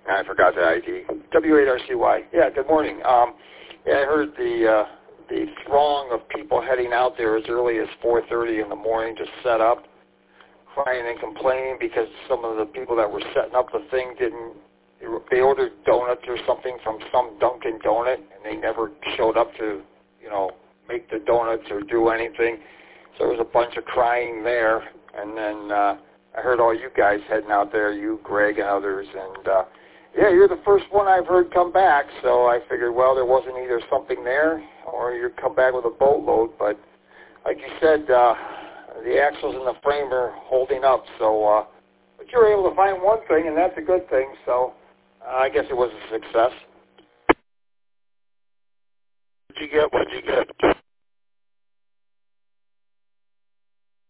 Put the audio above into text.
I forgot the ID. W8RCY. Yeah, good morning. Yeah, I heard the throng of people heading out there as early as 4:30 in the morning to set up, crying and complaining because some of the people that were setting up the thing they ordered donuts or something from some Dunkin' Donut, and they never showed up to, make the donuts or do anything. So there was a bunch of crying there, and then I heard all you guys heading out there, you, Greg, and others, and yeah, you're the first one I've heard come back, so I figured, well, there wasn't either something there or you'd come back with a boatload, but like you said, the axles and the frame are holding up, so, but you were able to find one thing, and that's a good thing, so I guess it was a success. What'd you get?